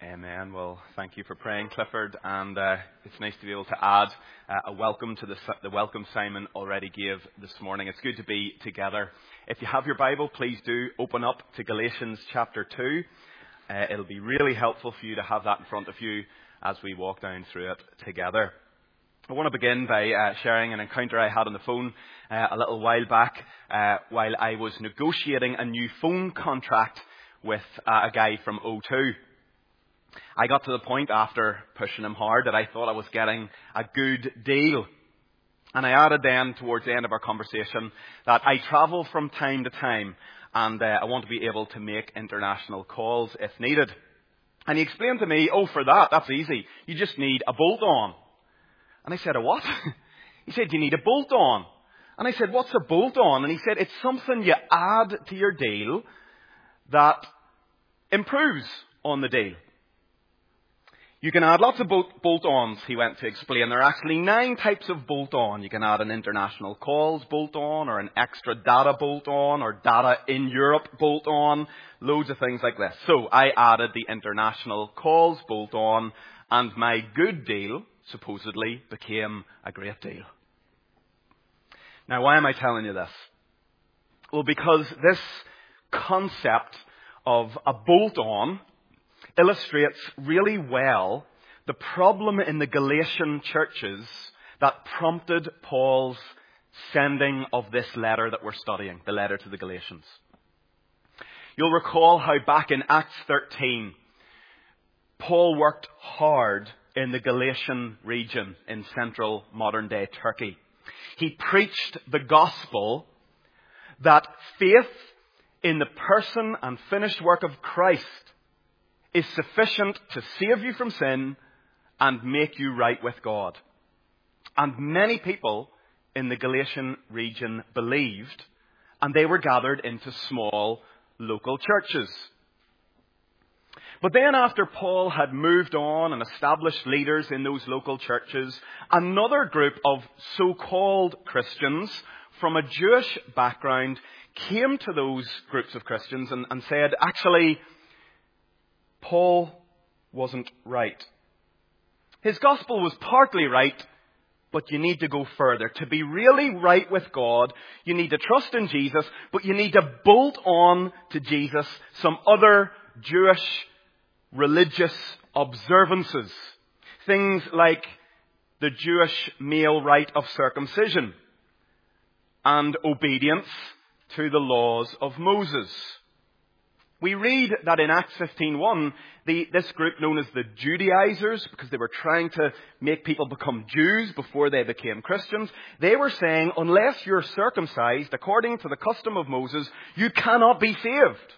Amen. Well, thank you for praying, Clifford, and it's nice to be able to add a welcome to the welcome Simon already gave this morning. It's good to be together. If you have your Bible, please do open up to Galatians chapter 2. It'll be really helpful for you to have that in front of you as we walk down through it together. I want to begin by sharing an encounter I had on the phone a little while back while I was negotiating a new phone contract with a guy from O2. I got to the point after pushing him hard that I thought I was getting a good deal. And I added then towards the end of our conversation that I travel from time to time and I want to be able to make international calls if needed. And he explained to me, for that's easy. You just need a bolt-on. And I said, a what? He said, you need a bolt-on. And I said, what's a bolt-on? And he said, it's something you add to your deal that improves on the deal. You can add lots of bolt-ons, he went to explain. There are actually 9 types of bolt-on. You can add an international calls bolt-on, or an extra data bolt-on, or data in Europe bolt-on, loads of things like this. So I added the international calls bolt-on, and my good deal supposedly became a great deal. Now, why am I telling you this? Well, because this concept of a bolt-on illustrates really well the problem in the Galatian churches that prompted Paul's sending of this letter that we're studying, the letter to the Galatians. You'll recall how back in Acts 13, Paul worked hard in the Galatian region in central modern-day Turkey. He preached the gospel that faith in the person and finished work of Christ is sufficient to save you from sin and make you right with God. And many people in the Galatian region believed, and they were gathered into small local churches. But then after Paul had moved on and established leaders in those local churches, another group of so-called Christians from a Jewish background came to those groups of Christians and said, actually, Paul wasn't right. His gospel was partly right, but you need to go further. To be really right with God, you need to trust in Jesus, but you need to bolt on to Jesus some other Jewish religious observances. Things like the Jewish male rite of circumcision and obedience to the laws of Moses. We read that in Acts 15:1, this group known as the Judaizers, because they were trying to make people become Jews before they became Christians, they were saying, unless you're circumcised according to the custom of Moses, you cannot be saved.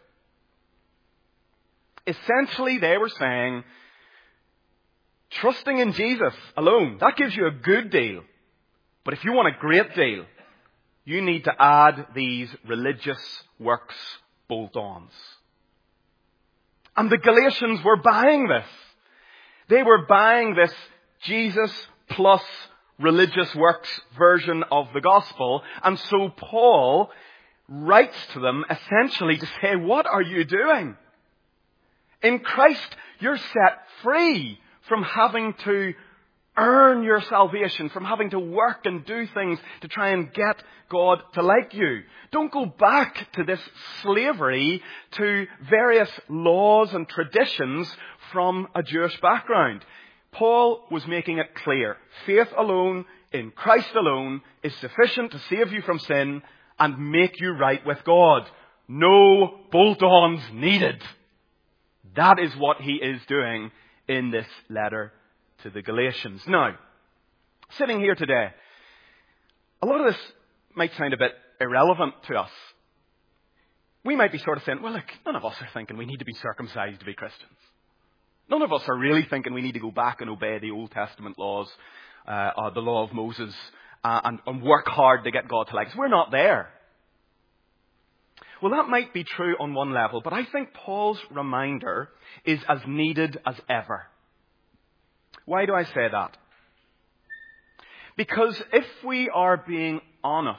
Essentially, they were saying, trusting in Jesus alone, that gives you a good deal. But if you want a great deal, you need to add these religious works bolt-ons. And the Galatians were buying this. They were buying this Jesus plus religious works version of the gospel. And so Paul writes to them essentially to say, what are you doing? In Christ, you're set free from having to earn your salvation, from having to work and do things to try and get God to like you. Don't go back to this slavery to various laws and traditions from a Jewish background. Paul was making it clear. Faith alone, in Christ alone, is sufficient to save you from sin and make you right with God. No bolt-ons needed. That is what he is doing in this letter to the Galatians. Now, sitting here today, a lot of this might sound a bit irrelevant to us. We might be sort of saying, well, look, none of us are thinking we need to be circumcised to be Christians. None of us are really thinking we need to go back and obey the Old Testament laws, or the law of Moses, and work hard to get God to like us. We're not there. Well, that might be true on one level, but I think Paul's reminder is as needed as ever. Why do I say that? Because if we are being honest,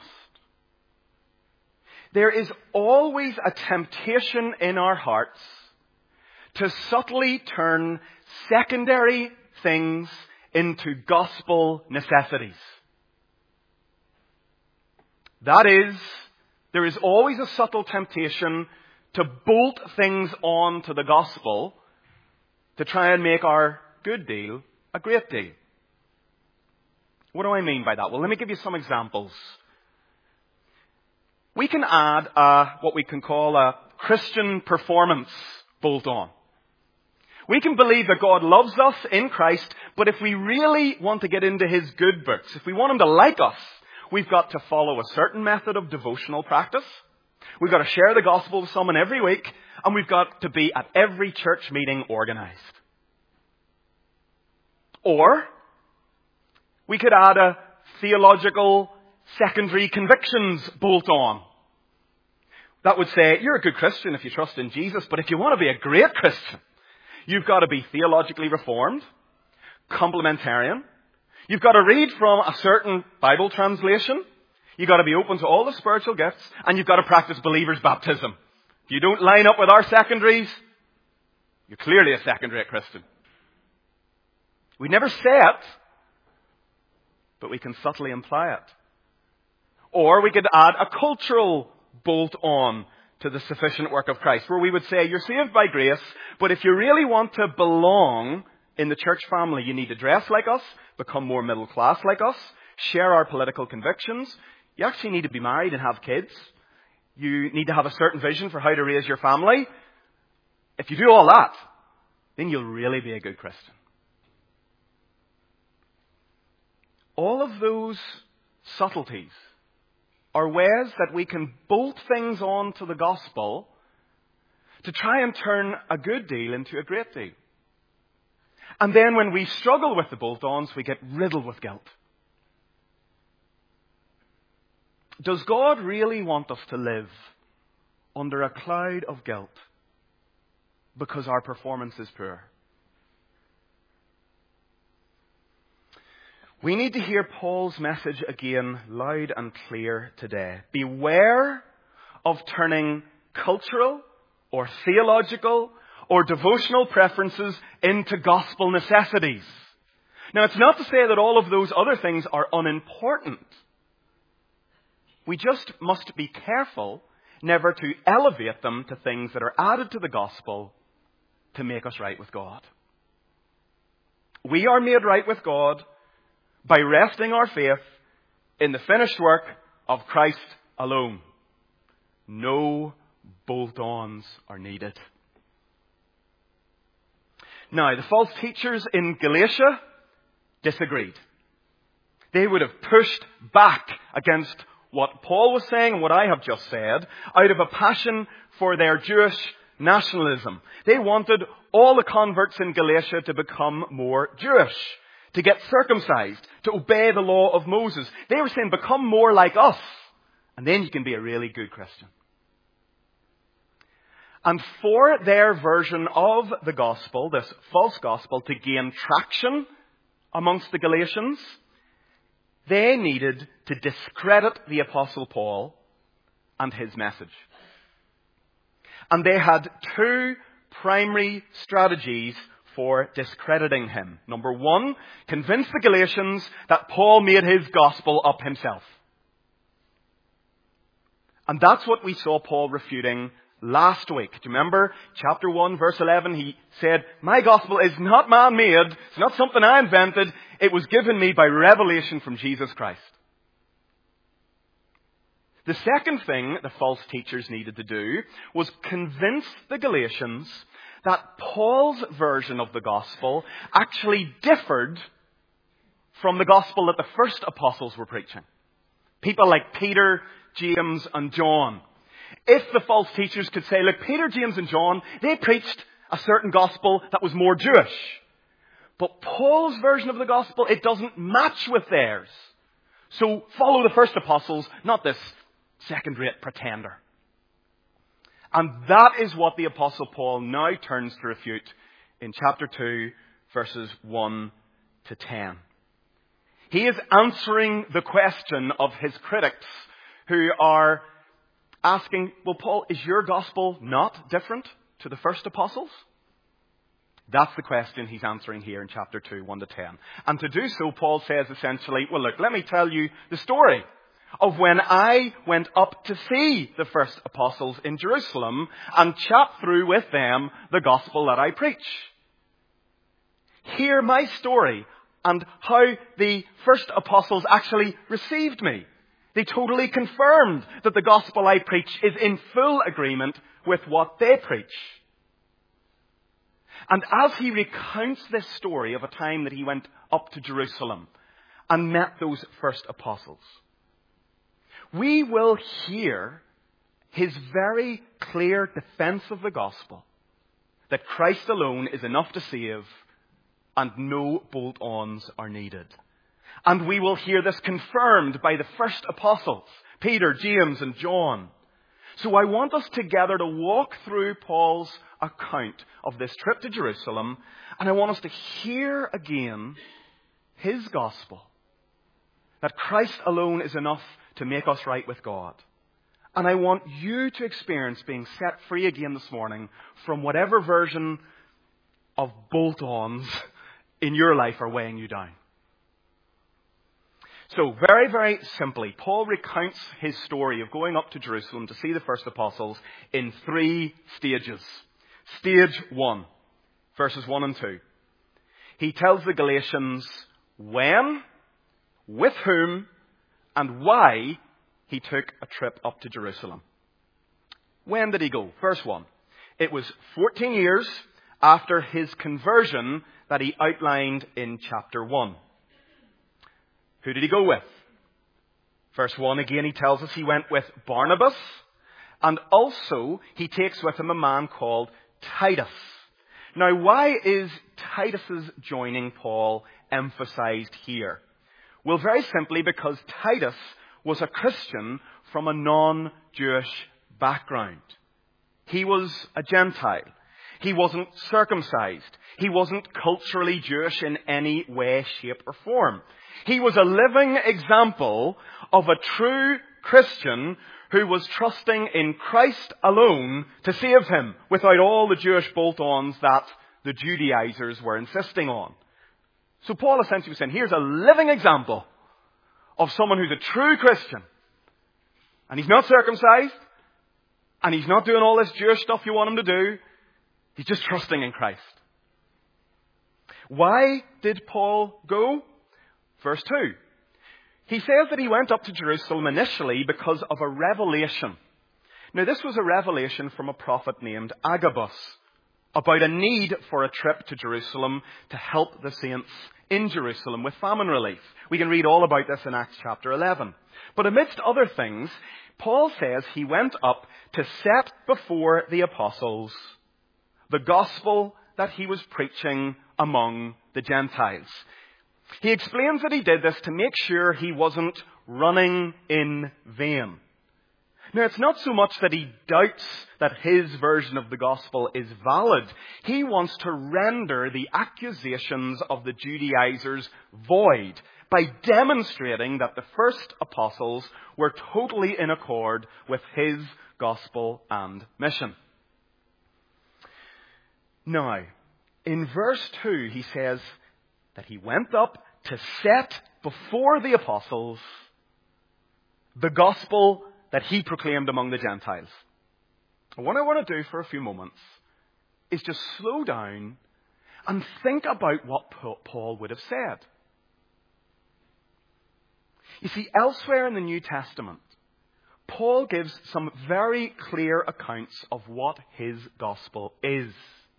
there is always a temptation in our hearts to subtly turn secondary things into gospel necessities. That is, there is always a subtle temptation to bolt things on to the gospel to try and make our good deal a great deal. What do I mean by that? Well, let me give you some examples. We can add what we can call a Christian performance bolt on. We can believe that God loves us in Christ, but if we really want to get into His good books, if we want Him to like us, we've got to follow a certain method of devotional practice. We've got to share the gospel with someone every week, and we've got to be at every church meeting organized. Or we could add a theological secondary convictions bolt on. That would say, you're a good Christian if you trust in Jesus, but if you want to be a great Christian, you've got to be theologically reformed, complementarian. You've got to read from a certain Bible translation. You've got to be open to all the spiritual gifts, and you've got to practice believer's baptism. If you don't line up with our secondaries, you're clearly a second-rate Christian. We never say it, but we can subtly imply it. Or we could add a cultural bolt on to the sufficient work of Christ, where we would say, you're saved by grace, but if you really want to belong in the church family, you need to dress like us, become more middle class like us, share our political convictions. You actually need to be married and have kids. You need to have a certain vision for how to raise your family. If you do all that, then you'll really be a good Christian. All of those subtleties are ways that we can bolt things on to the gospel to try and turn a good deal into a great deal. And then when we struggle with the bolt-ons, we get riddled with guilt. Does God really want us to live under a cloud of guilt because our performance is poor? We need to hear Paul's message again loud and clear today. Beware of turning cultural or theological or devotional preferences into gospel necessities. Now, it's not to say that all of those other things are unimportant. We just must be careful never to elevate them to things that are added to the gospel to make us right with God. We are made right with God by resting our faith in the finished work of Christ alone. No bolt-ons are needed. Now, the false teachers in Galatia disagreed. They would have pushed back against what Paul was saying and what I have just said out of a passion for their Jewish nationalism. They wanted all the converts in Galatia to become more Jewish, to get circumcised, to obey the law of Moses. They were saying, become more like us, and then you can be a really good Christian. And for their version of the gospel, this false gospel, to gain traction amongst the Galatians, they needed to discredit the Apostle Paul and his message. And they had two primary strategies for discrediting him. Number one, convince the Galatians that Paul made his gospel up himself. And that's what we saw Paul refuting last week. Do you remember? Chapter 1, verse 11, he said, my gospel is not man-made. It's not something I invented. It was given me by revelation from Jesus Christ. The second thing the false teachers needed to do was convince the Galatians that Paul's version of the gospel actually differed from the gospel that the first apostles were preaching. People like Peter, James, and John. If the false teachers could say, look, Peter, James, and John, they preached a certain gospel that was more Jewish. But Paul's version of the gospel, it doesn't match with theirs. So follow the first apostles, not this second-rate pretender. And that is what the Apostle Paul now turns to refute in chapter 2, verses 1 to 10. He is answering the question of his critics who are asking, well, Paul, is your gospel not different to the first apostles? That's the question he's answering here in chapter 2, 1 to 10. And to do so, Paul says essentially, well, look, let me tell you the story of when I went up to see the first apostles in Jerusalem and chat through with them the gospel that I preach. Hear my story and how the first apostles actually received me. They totally confirmed that the gospel I preach is in full agreement with what they preach. And as he recounts this story of a time that he went up to Jerusalem and met those first apostles, we will hear his very clear defense of the gospel, that Christ alone is enough to save and no bolt-ons are needed. And we will hear this confirmed by the first apostles, Peter, James, and John. So I want us together to walk through Paul's account of this trip to Jerusalem, and I want us to hear again his gospel, that Christ alone is enough to make us right with God. And I want you to experience being set free again this morning from whatever version of bolt-ons in your life are weighing you down. So, very, very simply, Paul recounts his story of going up to Jerusalem to see the first apostles in 3 stages. Stage 1, verses 1 and 2. He tells the Galatians when, with whom, and why he took a trip up to Jerusalem. When did he go? Verse 1. It was 14 years after his conversion that he outlined in chapter 1. Who did he go with? Verse 1 again, he tells us he went with Barnabas, and also he takes with him a man called Titus. Now, why is Titus's joining Paul emphasized here? Well, very simply because Titus was a Christian from a non-Jewish background. He was a Gentile. He wasn't circumcised. He wasn't culturally Jewish in any way, shape, or form. He was a living example of a true Christian who was trusting in Christ alone to save him without all the Jewish bolt-ons that the Judaizers were insisting on. So Paul essentially was saying, here's a living example of someone who's a true Christian. And he's not circumcised. And he's not doing all this Jewish stuff you want him to do. He's just trusting in Christ. Why did Paul go? Verse 2. He says that he went up to Jerusalem initially because of a revelation. Now, this was a revelation from a prophet named Agabus about a need for a trip to Jerusalem to help the saints in Jerusalem with famine relief. We can read all about this in Acts chapter 11. But amidst other things, Paul says he went up to set before the apostles the gospel that he was preaching among the Gentiles. He explains that he did this to make sure he wasn't running in vain. Now, it's not so much that he doubts that his version of the gospel is valid. He wants to render the accusations of the Judaizers void by demonstrating that the first apostles were totally in accord with his gospel and mission. Now, in verse 2, he says that he went up to set before the apostles the gospel that he proclaimed among the Gentiles. And what I want to do for a few moments is just slow down and think about what Paul would have said. You see, elsewhere in the New Testament, Paul gives some very clear accounts of what his gospel is.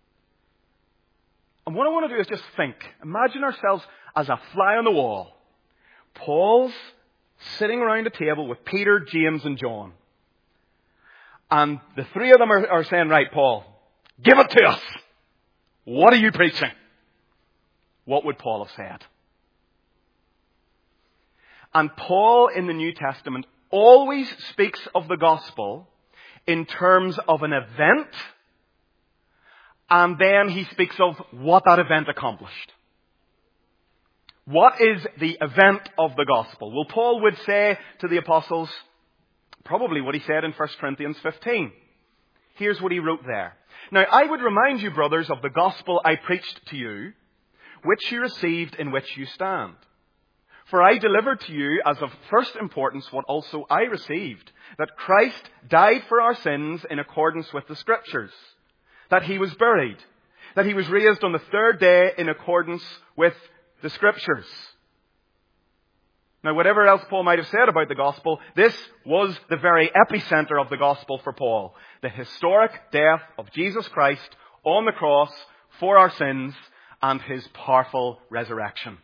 And what I want to do is just think. Imagine ourselves as a fly on the wall. Paul's sitting around a table with Peter, James, and John. And the three of them are saying, right, Paul, give it to us. What are you preaching? What would Paul have said? And Paul in the New Testament always speaks of the gospel in terms of an event, and then he speaks of what that event accomplished. What is the event of the gospel? Well, Paul would say to the apostles probably what he said in 1 Corinthians 15. Here's what he wrote there. Now, I would remind you, brothers, of the gospel I preached to you, which you received, in which you stand. For I delivered to you as of first importance what also I received, that Christ died for our sins in accordance with the Scriptures, that he was buried, that he was raised on the third day in accordance with the Scriptures. Now, whatever else Paul might have said about the gospel, this was the very epicenter of the gospel for Paul. The historic death of Jesus Christ on the cross for our sins and his powerful resurrection.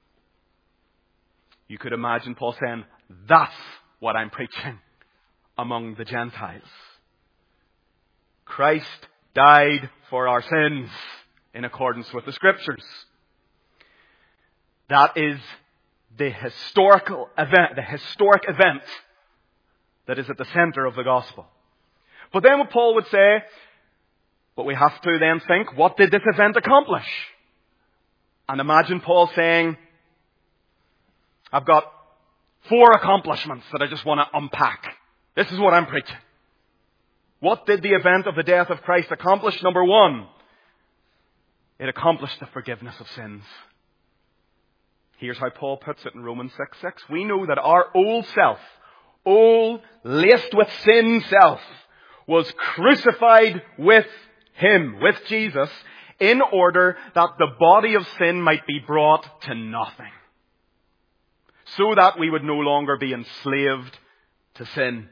You could imagine Paul saying, that's what I'm preaching among the Gentiles. Christ died for our sins in accordance with the Scriptures. That is the historic event that is at the center of the gospel. But then what Paul would say, but we have to then think, what did this event accomplish? And imagine Paul saying, I've got 4 accomplishments that I just want to unpack. This is what I'm preaching. What did the event of the death of Christ accomplish? Number 1, it accomplished the forgiveness of sins. Here's how Paul puts it in Romans 6:6. We know that our old self, old, laced with sin self, was crucified with him, with Jesus, in order that the body of sin might be brought to nothing. So that we would no longer be enslaved to sin.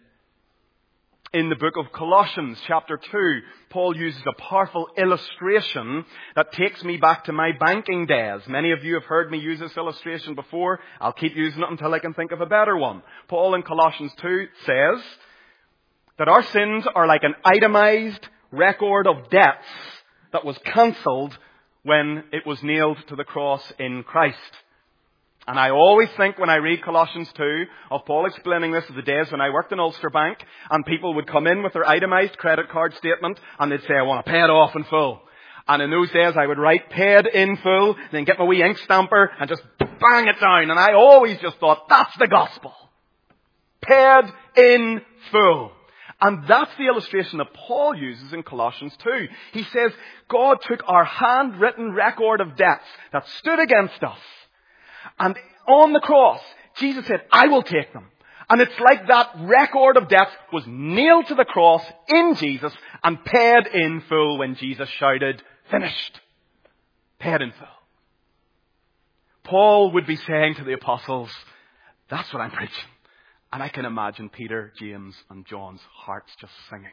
In the book of Colossians, chapter 2, Paul uses a powerful illustration that takes me back to my banking days. Many of you have heard me use this illustration before. I'll keep using it until I can think of a better one. Paul in Colossians 2 says that our sins are like an itemized record of debts that was cancelled when it was nailed to the cross in Christ. And I always think when I read Colossians 2 of Paul explaining this of the days when I worked in Ulster Bank and people would come in with their itemized credit card statement and they'd say, I want to pay it off in full. And in those days I would write paid in full, then get my wee ink stamper and just bang it down. And I always just thought, that's the gospel. Paid in full. And that's the illustration that Paul uses in Colossians 2. He says, God took our handwritten record of debts that stood against us. And on the cross, Jesus said, I will take them. And it's like that record of debt was nailed to the cross in Jesus and paid in full when Jesus shouted, finished. Paid in full. Paul would be saying to the apostles, that's what I'm preaching. And I can imagine Peter, James, and John's hearts just singing.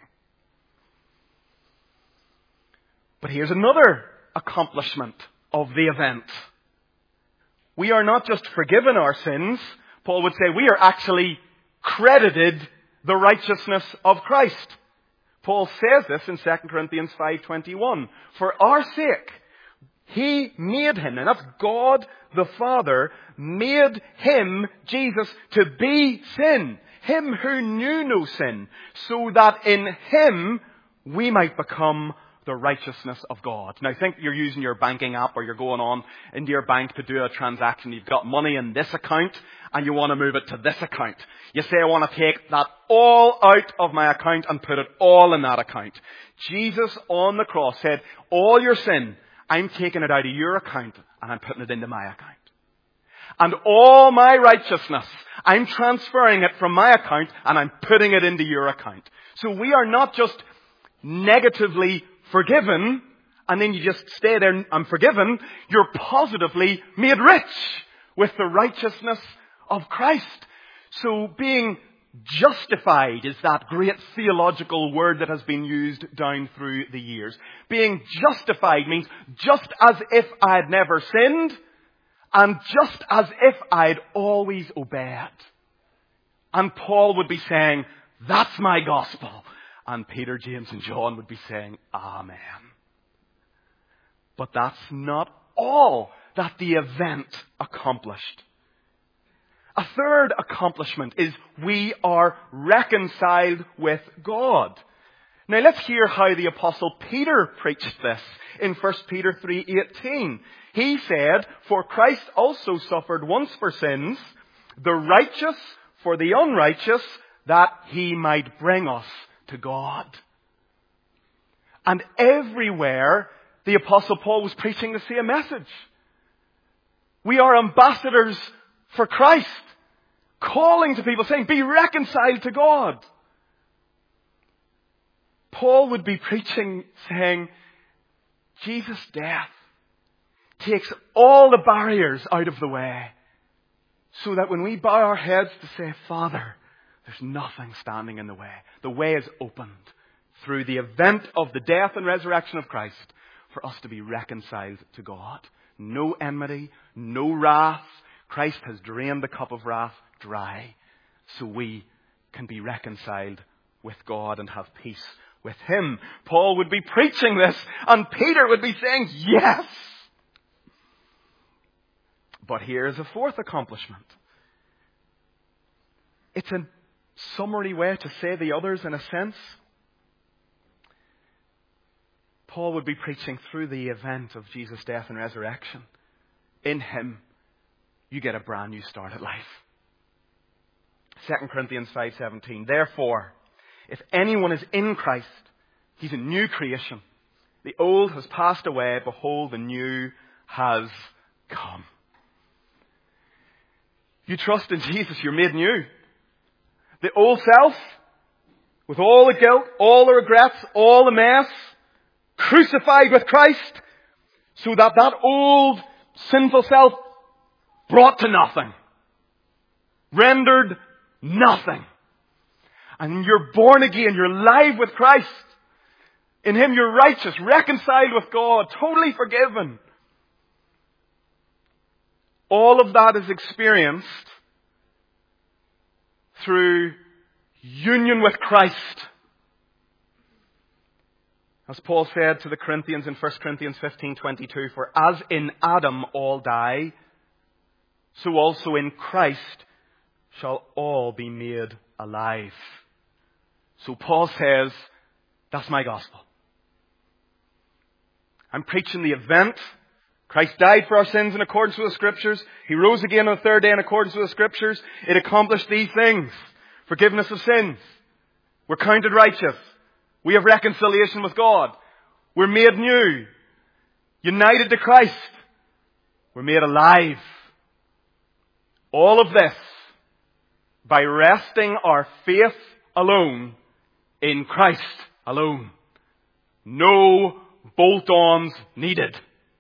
But here's another accomplishment of the event. We are not just forgiven our sins. Paul would say we are actually credited the righteousness of Christ. Paul says this in 2 Corinthians 5:21. For our sake, he made him, and that's God the Father, made him, Jesus, to be sin. Him who knew no sin, so that in him we might become the righteousness of God. Now think you're using your banking app or you're going on into your bank to do a transaction. You've got money in this account and you want to move it to this account. You say, I want to take that all out of my account and put it all in that account. Jesus on the cross said, all your sin, I'm taking it out of your account and I'm putting it into my account. And all my righteousness, I'm transferring it from my account and I'm putting it into your account. So we are not just negatively forgiven, and then you just stay there, I'm forgiven. You're positively made rich with the righteousness of Christ. So being justified is that great theological word that has been used down through the years. Being justified means just as if I had never sinned, and just as if I'd always obeyed. And Paul would be saying, that's my gospel. And Peter, James, and John would be saying, Amen. But that's not all that the event accomplished. A third accomplishment is we are reconciled with God. Now let's hear how the Apostle Peter preached this in 1 Peter 3:18. He said, for Christ also suffered once for sins, the righteous for the unrighteous, that he might bring us to God. And everywhere, the Apostle Paul was preaching the same message. We are ambassadors for Christ, calling to people, saying, be reconciled to God. Paul would be preaching, saying, Jesus' death takes all the barriers out of the way, so that when we bow our heads to say, Father, there's nothing standing in the way. The way is opened through the event of the death and resurrection of Christ for us to be reconciled to God. No enmity, no wrath. Christ has drained the cup of wrath dry, so we can be reconciled with God and have peace with Him. Paul would be preaching this, and Peter would be saying, yes! But here's a fourth accomplishment. It's a summary way to say the others in a sense. Paul would be preaching through the event of Jesus' death and resurrection. In Him, you get a brand new start at life. 2 Corinthians 5:17. Therefore, if anyone is in Christ, he's a new creation. The old has passed away. Behold, the new has come. You trust in Jesus, you're made new. The old self, with all the guilt, all the regrets, all the mess, crucified with Christ, so that that old sinful self brought to nothing, rendered nothing. And you're born again, you're alive with Christ. In Him you're righteous, reconciled with God, totally forgiven. All of that is experienced through union with Christ. As Paul said to the Corinthians in 1 Corinthians 15:22, for as in Adam all die, so also in Christ shall all be made alive. So Paul says, that's my gospel. I'm preaching the event. Christ died for our sins in accordance with the Scriptures. He rose again on the third day in accordance with the Scriptures. It accomplished these things. Forgiveness of sins. We're counted righteous. We have reconciliation with God. We're made new. United to Christ. We're made alive. All of this by resting our faith alone in Christ alone. No bolt-ons needed.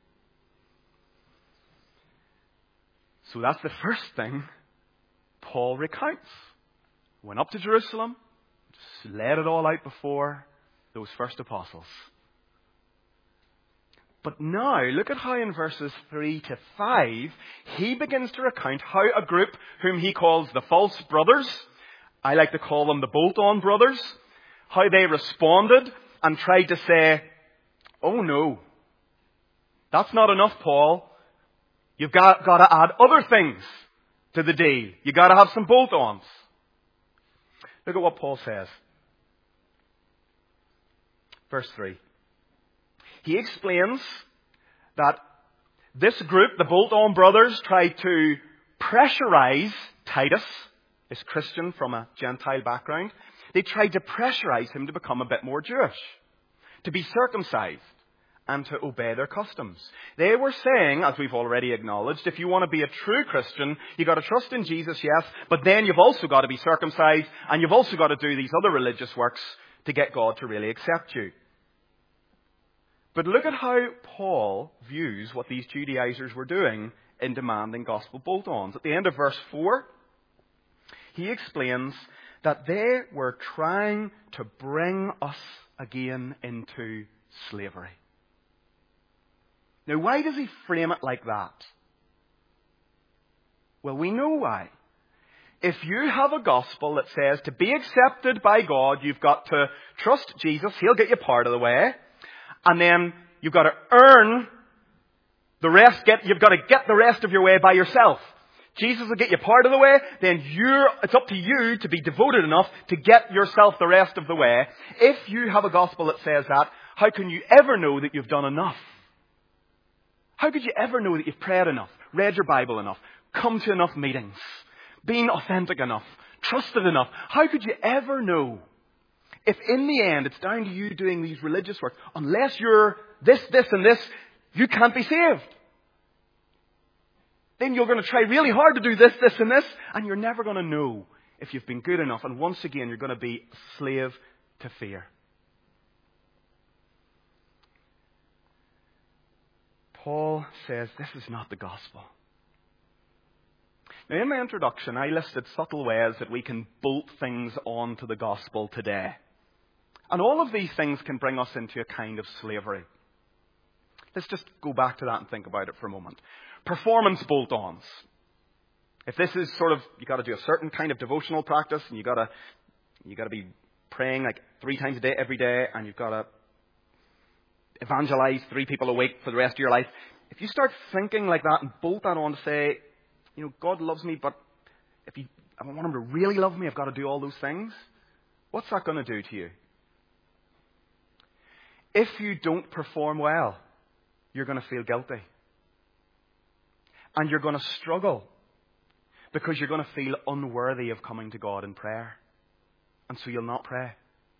So that's the first thing Paul recounts. Went up to Jerusalem, just laid it all out before those first apostles. But now, look at how in verses 3 to 5, he begins to recount how a group whom he calls the false brothers, I like to call them the bolt-on brothers, how they responded and tried to say, oh no, that's not enough, Paul. You've got to add other things to the deal. You've got to have some bolt-ons. Look at what Paul says. Verse 3. He explains that this group, the bolt-on brothers, tried to pressurize Titus, this Christian from a Gentile background. They tried to pressurize him to become a bit more Jewish, to be circumcised, and to obey their customs. They were saying, as we've already acknowledged, if you want to be a true Christian, you've got to trust in Jesus, yes, but then you've also got to be circumcised, and you've also got to do these other religious works to get God to really accept you. But look at how Paul views what these Judaizers were doing in demanding gospel bolt-ons. At the end of verse 4, he explains that they were trying to bring us again into slavery. Now, why does he frame it like that? Well, we know why. If you have a gospel that says to be accepted by God, you've got to trust Jesus, He'll get you part of the way, and then you've got to earn the rest, you've got to get the rest of your way by yourself. Jesus will get you part of the way, then it's up to you to be devoted enough to get yourself the rest of the way. If you have a gospel that says that, how can you ever know that you've done enough? How could you ever know that you've prayed enough, read your Bible enough, come to enough meetings, been authentic enough, trusted enough? How could you ever know if in the end it's down to you doing these religious works, unless you're this, and this, you can't be saved. Then you're going to try really hard to do this, and this, and you're never going to know if you've been good enough. And once again, you're going to be a slave to fear. Paul says this is not the gospel. Now, in my introduction, I listed subtle ways that we can bolt things onto the gospel today. And all of these things can bring us into a kind of slavery. Let's just go back to that and think about it for a moment. Performance bolt-ons. If this is sort of, you got to do a certain kind of devotional practice, and you got to be praying like 3 times a day, every day, and you've got to evangelize 3 people a week for the rest of your life. If you start thinking like that and bolt that on to say, God loves me, but if I want him to really love me, I've got to do all those things. What's that going to do to you? If you don't perform well, you're going to feel guilty. And you're going to struggle because you're going to feel unworthy of coming to God in prayer. And so you'll not pray.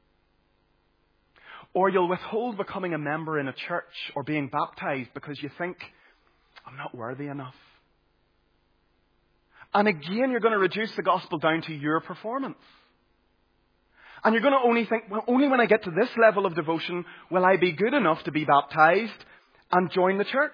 Or you'll withhold becoming a member in a church or being baptized because you think, I'm not worthy enough. And again, you're going to reduce the gospel down to your performance. And you're going to only think, well, only when I get to this level of devotion will I be good enough to be baptized and join the church.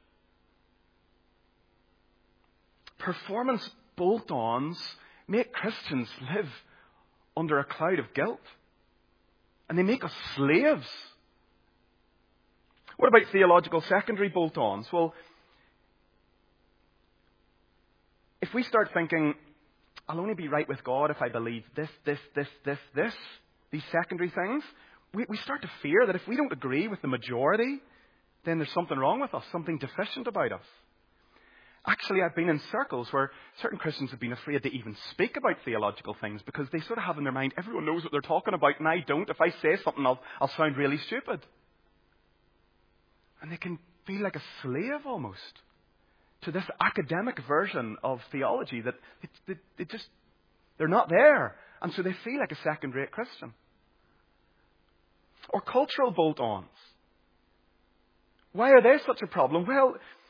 Performance bolt-ons make Christians live under a cloud of guilt. And they make us slaves. What about theological secondary bolt-ons? Well, if we start thinking, I'll only be right with God if I believe this, these secondary things, we start to fear that if we don't agree with the majority, then there's something wrong with us, something deficient about us. Actually, I've been in circles where certain Christians have been afraid to even speak about theological things because they sort of have in their mind, everyone knows what they're talking about and I don't. If I say something, I'll sound really stupid. And they can feel like a slave almost to this academic version of theology that they're not there. And so they feel like a second-rate Christian. Or cultural bolt-ons. Why are they such a problem? Well,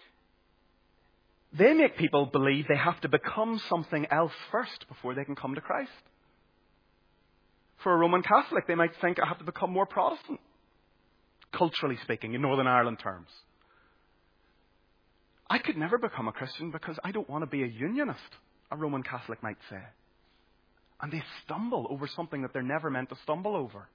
they make people believe they have to become something else first before they can come to Christ. For a Roman Catholic, they might think, I have to become more Protestant, culturally speaking, in Northern Ireland terms. I could never become a Christian because I don't want to be a unionist, a Roman Catholic might say. And they stumble over something that they're never meant to stumble over.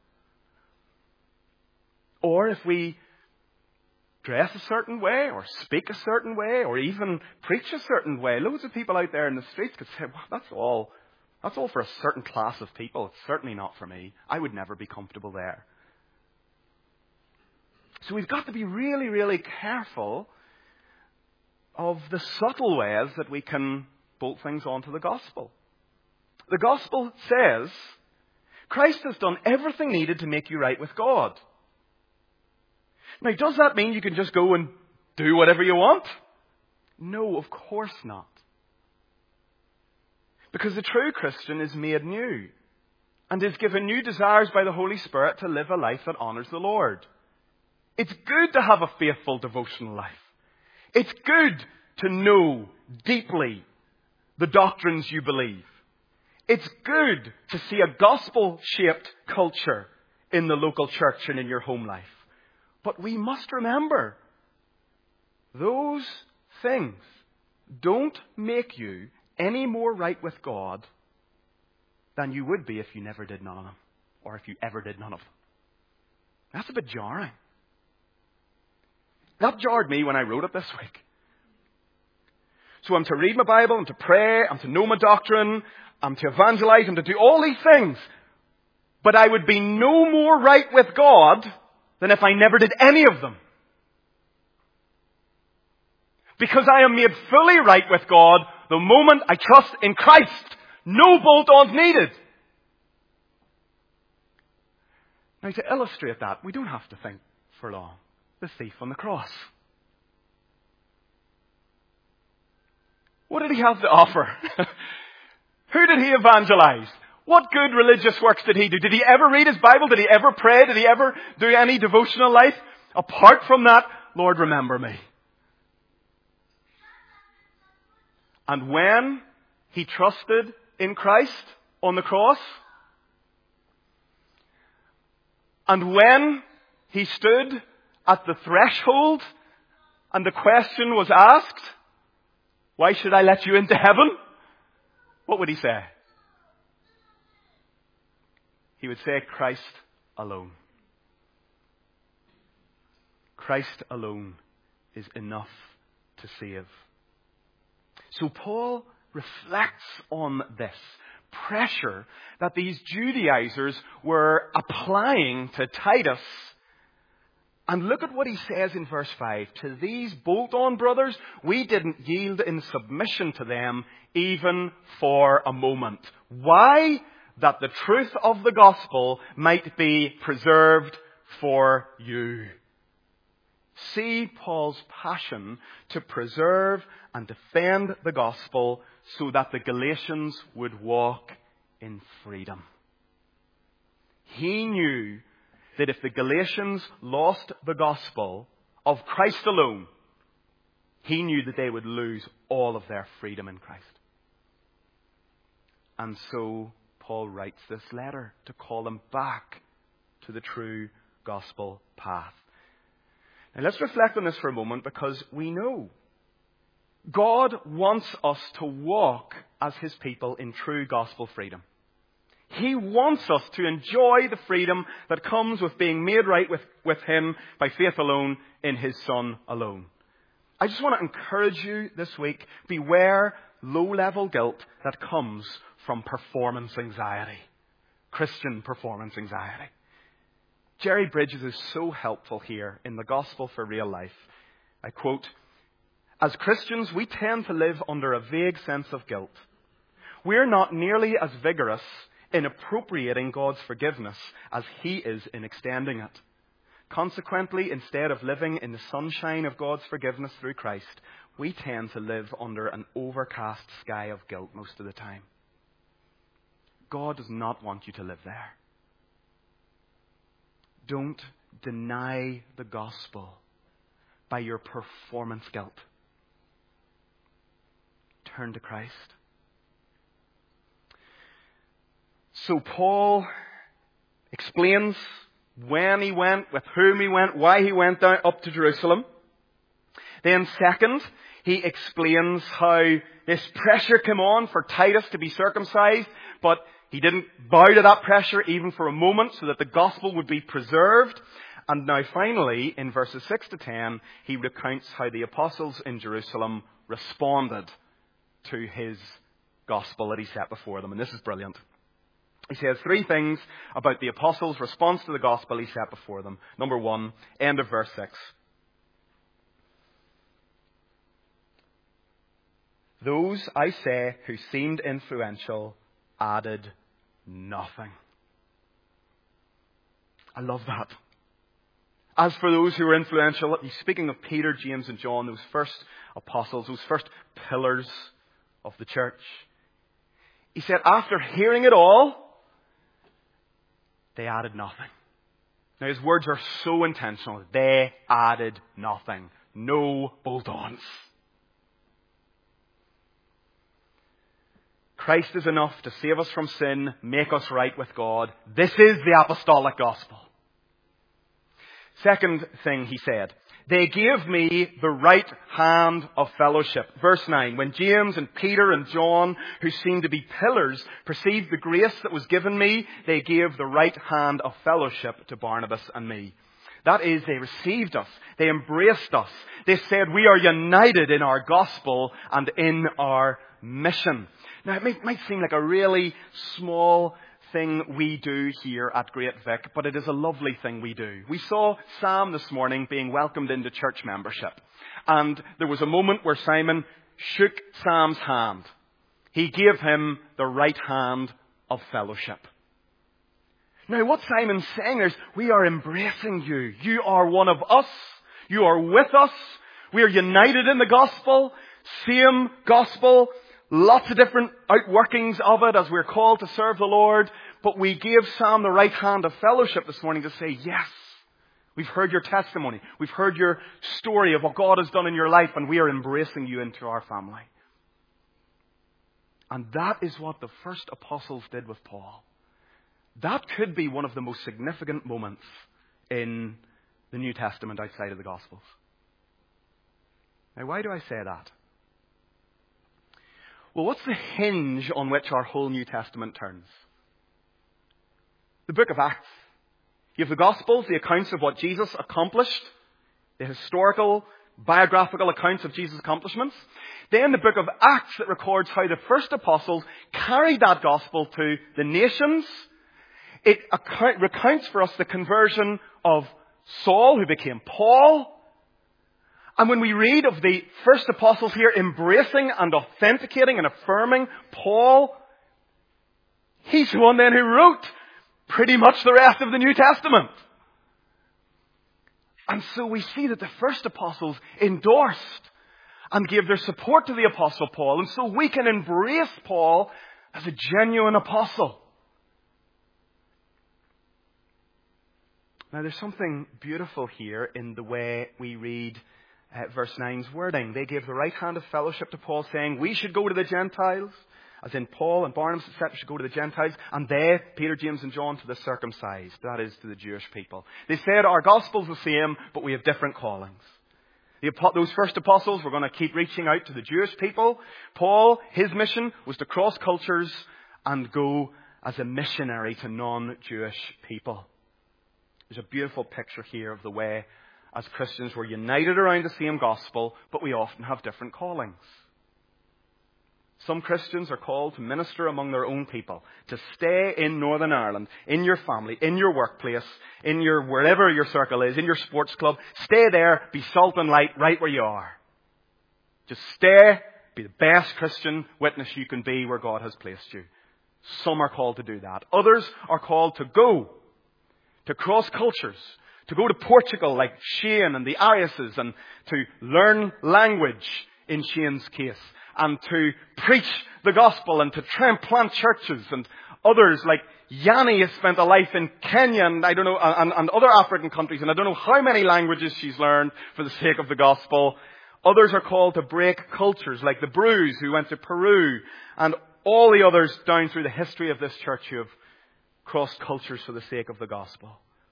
Or if we dress a certain way, or speak a certain way, or even preach a certain way, loads of people out there in the streets could say, well, that's all for a certain class of people. It's certainly not for me. I would never be comfortable there. So we've got to be really, really careful of the subtle ways that we can bolt things onto the gospel. The gospel says, Christ has done everything needed to make you right with God. Now, does that mean you can just go and do whatever you want? No, of course not. Because the true Christian is made new and is given new desires by the Holy Spirit to live a life that honours the Lord. It's good to have a faithful devotional life. It's good to know deeply the doctrines you believe. It's good to see a gospel-shaped culture in the local church and in your home life. But we must remember, those things don't make you any more right with God than you would be if you never did none of them, or if you ever did none of them. That's a bit jarring. That jarred me when I wrote it this week. So I'm to read my Bible, I'm to pray, I'm to know my doctrine, I'm to evangelize, I'm to do all these things. But I would be no more right with God than if I never did any of them. Because I am made fully right with God the moment I trust in Christ. No bolt-ons needed. Now, to illustrate that, we don't have to think for long. The thief on the cross. What did he have to offer? Who did he evangelize? What good religious works did he do? Did he ever read his Bible? Did he ever pray? Did he ever do any devotional life? Apart from that, Lord, remember me. And when he trusted in Christ on the cross, and when he stood at the threshold and the question was asked, why should I let you into heaven? What would he say? He would say, Christ alone. Christ alone is enough to save. So Paul reflects on this pressure that these Judaizers were applying to Titus. And look at what he says in verse 5. To these bolt-on brothers, we didn't yield in submission to them even for a moment. Why? That the truth of the gospel might be preserved for you. See Paul's passion to preserve and defend the gospel so that the Galatians would walk in freedom. He knew that if the Galatians lost the gospel of Christ alone, he knew that they would lose all of their freedom in Christ. And so Paul writes this letter to call them back to the true gospel path. Now let's reflect on this for a moment, because we know God wants us to walk as his people in true gospel freedom. He wants us to enjoy the freedom that comes with being made right with him by faith alone in his Son alone. I just want to encourage you this week, beware low-level guilt that comes from performance anxiety. Christian performance anxiety. Jerry Bridges is so helpful here in The Gospel for Real Life. I quote, "As Christians, we tend to live under a vague sense of guilt. We're not nearly as vigorous in appropriating God's forgiveness as he is in extending it. Consequently, instead of living in the sunshine of God's forgiveness through Christ, we tend to live under an overcast sky of guilt most of the time. God does not want you to live there. Don't deny the gospel by your performance guilt. Turn to Christ." So Paul explains when he went, with whom he went, why he went down up to Jerusalem. Then second, he explains how this pressure came on for Titus to be circumcised, but he didn't bow to that pressure even for a moment so that the gospel would be preserved. And now finally, in verses 6 to 10, he recounts how the apostles in Jerusalem responded to his gospel that he set before them. And this is brilliant. He says 3 things about the apostles' response to the gospel he set before them. Number 1, end of verse 6. "Those, I say, who seemed influential added nothing." I love that. As for those who were influential, he's speaking of Peter, James, and John, those first apostles, those first pillars of the church. He said after hearing it all, they added nothing. Now his words are so intentional. They added nothing. No bolt-ons. Christ is enough to save us from sin, make us right with God. This is the apostolic gospel. Second thing he said, they gave me the right hand of fellowship. Verse 9, when James and Peter and John, who seemed to be pillars, perceived the grace that was given me, they gave the right hand of fellowship to Barnabas and me. That is, they received us. They embraced us. They said we are united in our gospel and in our mission. Now, it might seem like a really small thing we do here at Great Vic, but it is a lovely thing we do. We saw Sam this morning being welcomed into church membership. And there was a moment where Simon shook Sam's hand. He gave him the right hand of fellowship. Now, what Simon's saying is, we are embracing you. You are one of us. You are with us. We are united in the gospel. Same gospel. lots of different outworkings of it as we're called to serve the Lord. But we gave Sam the right hand of fellowship this morning to say, yes, we've heard your testimony. We've heard your story of what God has done in your life, and we are embracing you into our family. And that is what the first apostles did with Paul. That could be one of the most significant moments in the New Testament outside of the Gospels. Now, why do I say that? Well, what's the hinge on which our whole New Testament turns? The book of Acts. You have the Gospels, the accounts of what Jesus accomplished, the historical, biographical accounts of Jesus' accomplishments. Then the book of Acts that records how the first apostles carried that gospel to the nations. It recounts for us the conversion of Saul, who became Paul. And when we read of the first apostles here embracing and authenticating and affirming Paul, he's the one then who wrote pretty much the rest of the New Testament. And so we see that the first apostles endorsed and gave their support to the apostle Paul. And so we can embrace Paul as a genuine apostle. Now there's something beautiful here in the way we read verse 9's wording. They gave the right hand of fellowship to Paul, saying, we should go to the Gentiles, as in Paul and Barnabas, etc., should go to the Gentiles, and they, Peter, James, and John, to the circumcised, that is, to the Jewish people. They said, our gospel's the same, but we have different callings. Those first apostles were going to keep reaching out to the Jewish people. Paul, his mission was to cross cultures and go as a missionary to non-Jewish people. There's a beautiful picture here of the way as Christians we're united around the same gospel, but we often have different callings. Some Christians are called to minister among their own people, to stay in Northern Ireland, in your family, in your workplace, in your wherever your circle is, in your sports club. Stay there, be salt and light right where you are. Just stay, be the best Christian witness you can be where God has placed you. Some are called to do that. Others are called to go, to cross cultures, to go to Portugal like Shane and the Ariases, and to learn language in Shane's case, and to preach the gospel and to try and plant churches. And others like Yanni has spent a life in Kenya and I don't know, and other African countries, and I don't know how many languages she's learned for the sake of the gospel. Others are called to break cultures like the Brews who went to Peru, and all the others down through the history of this church who have crossed cultures for the sake of the gospel.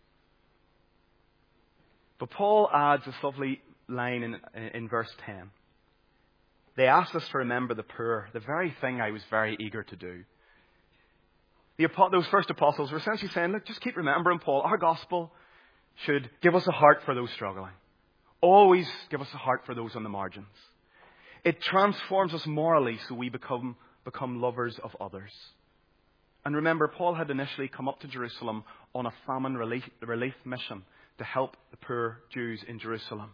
But Paul adds this lovely line in verse 10. They asked us to remember the poor, the very thing I was very eager to do. Those first apostles were essentially saying, look, just keep remembering, Paul, our gospel should give us a heart for those struggling. Always give us a heart for those on the margins. It transforms us morally so we become lovers of others. And remember, Paul had initially come up to Jerusalem on a famine relief mission to help the poor Jews in Jerusalem.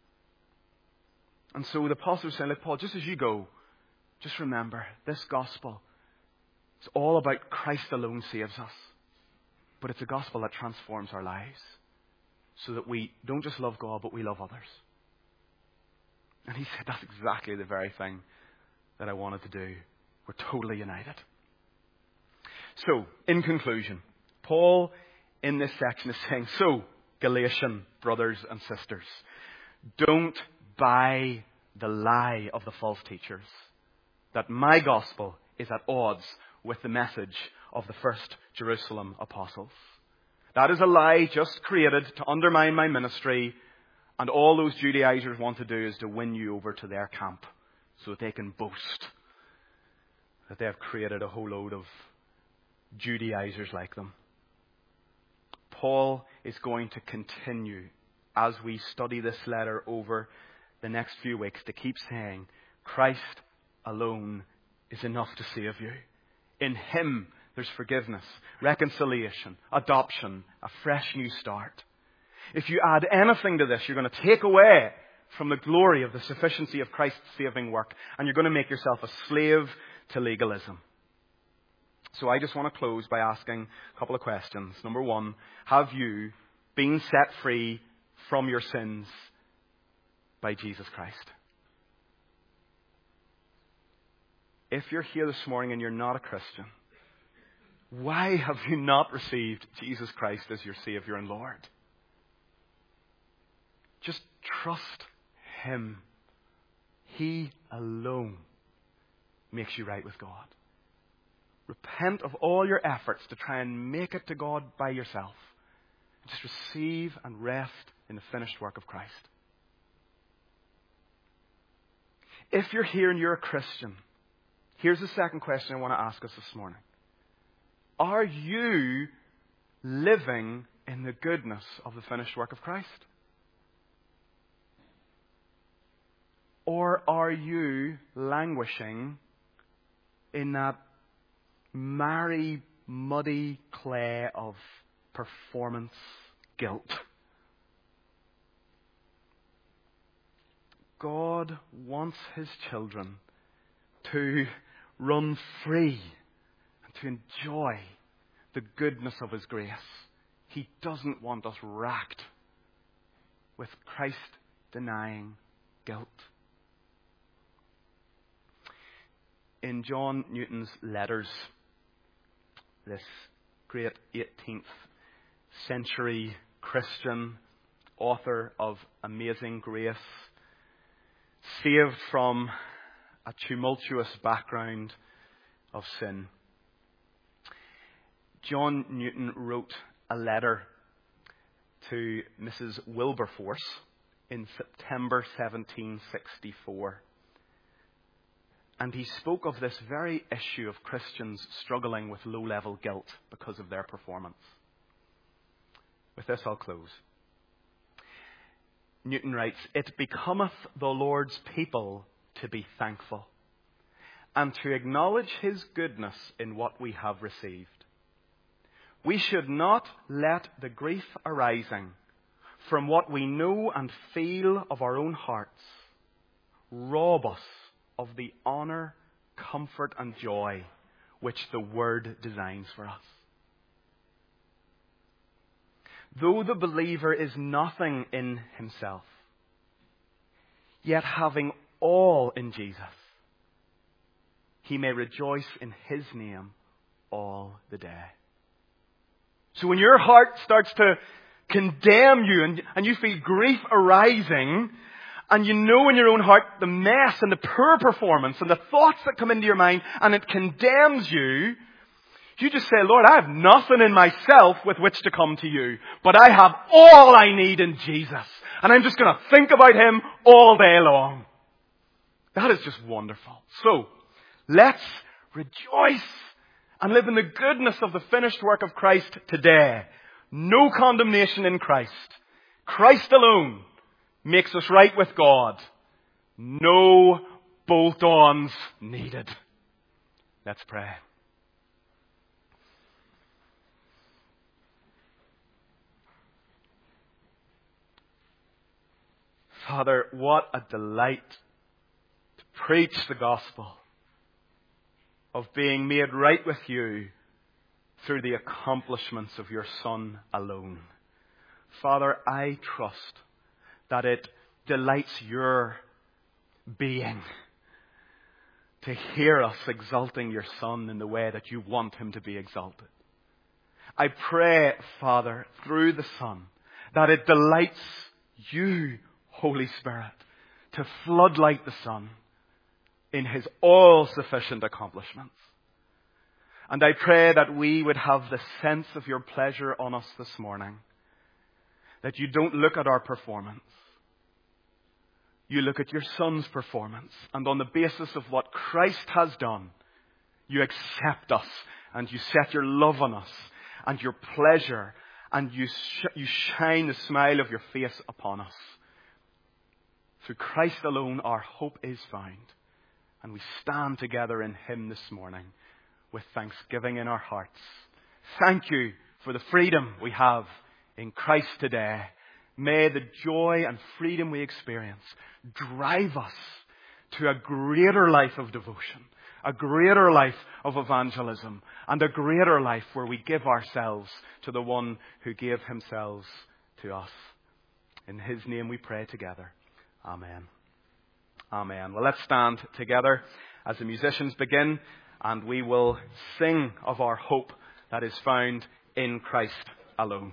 And so the apostles were saying, look, Paul, just as you go, just remember, this gospel, it's all about Christ alone saves us. But it's a gospel that transforms our lives so that we don't just love God, but we love others. And he said, that's exactly the very thing that I wanted to do. We're totally united. So, in conclusion, Paul in this section is saying, so, Galatian brothers and sisters, don't buy the lie of the false teachers that my gospel is at odds with the message of the first Jerusalem apostles. That is a lie just created to undermine my ministry, and all those Judaizers want to do is to win you over to their camp so that they can boast that they have created a whole load of Judaizers like them. Paul is going to continue as we study this letter over the next few weeks to keep saying, Christ alone is enough to save you. In Him there's forgiveness, reconciliation, adoption, a fresh new start. If you add anything to this, you're going to take away from the glory of the sufficiency of Christ's saving work, and you're going to make yourself a slave to legalism. So I just want to close by asking a couple of questions. Number one, have you been set free from your sins by Jesus Christ? if you're here this morning and you're not a Christian, why have you not received Jesus Christ as your Savior and Lord? Just trust Him. He alone makes you right with God. Repent of all your efforts to try and make it to God by yourself. Just receive and rest in the finished work of Christ. If you're here and you're a Christian, here's the second question I want to ask us this morning. Are you living in the goodness of the finished work of Christ? Or are you languishing in that miry, muddy clay of performance guilt? God wants His children to run free and to enjoy the goodness of His grace. He doesn't want us racked with Christ-denying guilt. In John Newton's letters, this great 18th century Christian author of Amazing Grace, saved from a tumultuous background of sin, John Newton wrote a letter to Mrs. Wilberforce in September 1764. And he spoke of this very issue of Christians struggling with low-level guilt because of their performance. With this, I'll close. Newton writes, "It becometh the Lord's people to be thankful, and to acknowledge His goodness in what we have received. We should not let the grief arising from what we know and feel of our own hearts rob us of the honour, comfort and joy which the Word designs for us. Though the believer is nothing in himself, yet having all in Jesus, he may rejoice in His name all the day." So when your heart starts to condemn you and you feel grief arising, and you know in your own heart the mess and the poor performance and the thoughts that come into your mind, and it condemns you, you just say, "Lord, I have nothing in myself with which to come to you, but I have all I need in Jesus. And I'm just going to think about Him all day long." That is just wonderful. So, let's rejoice and live in the goodness of the finished work of Christ today. No condemnation in Christ. Christ alone makes us right with God. No bolt-ons needed. Let's pray. Father, what a delight to preach the gospel of being made right with you through the accomplishments of your Son alone. Father, I trust that it delights your being to hear us exalting your Son in the way that you want Him to be exalted. I pray, Father, through the Son, that it delights you, Holy Spirit, to floodlight the Son in His all-sufficient accomplishments. And I pray that we would have the sense of your pleasure on us this morning, that you don't look at our performance. You look at your Son's performance, and on the basis of what Christ has done, you accept us, and you set your love on us, and your pleasure, and you shine the smile of your face upon us. Through Christ alone, our hope is found. And we stand together in Him this morning with thanksgiving in our hearts. Thank you for the freedom we have in Christ today. May the joy and freedom we experience drive us to a greater life of devotion, a greater life of evangelism, and a greater life where we give ourselves to the one who gave Himself to us. In His name we pray together. Amen. Amen. Well, let's stand together as the musicians begin, and we will sing of our hope that is found in Christ alone.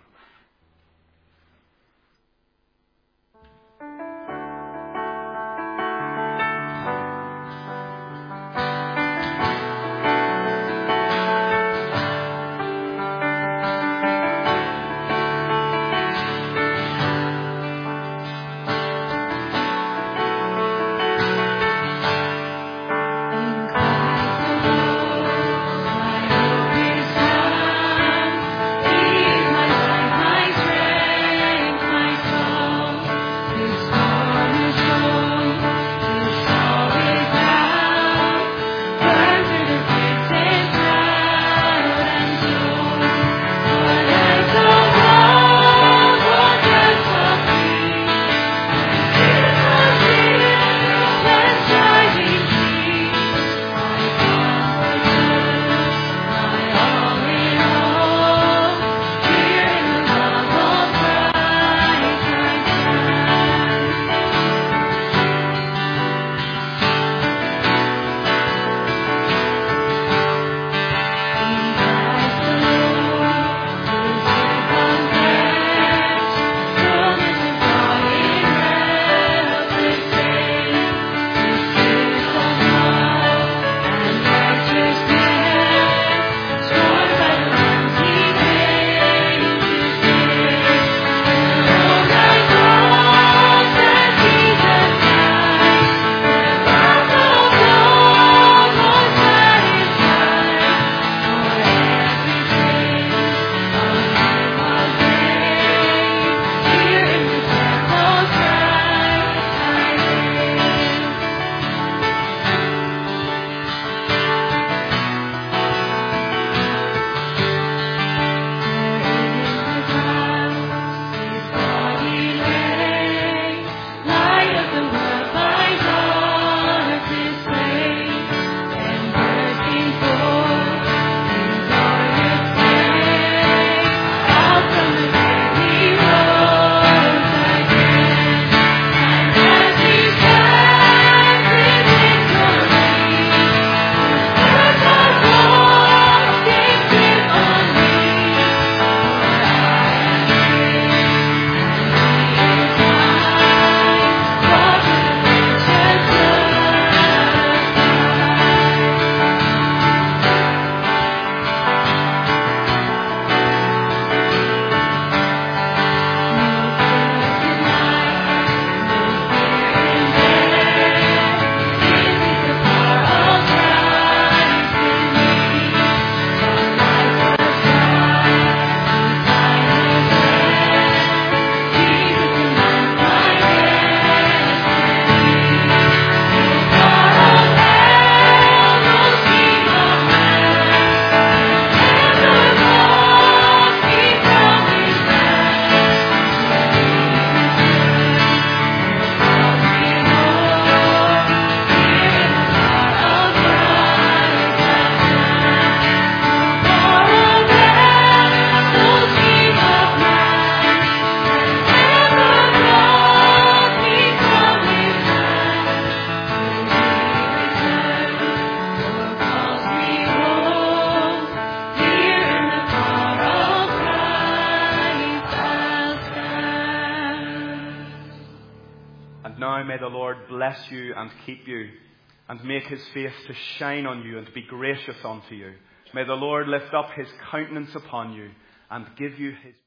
Now may the Lord bless you and keep you, and make his face to shine on you and be gracious unto you. May the Lord lift up his countenance upon you and give you his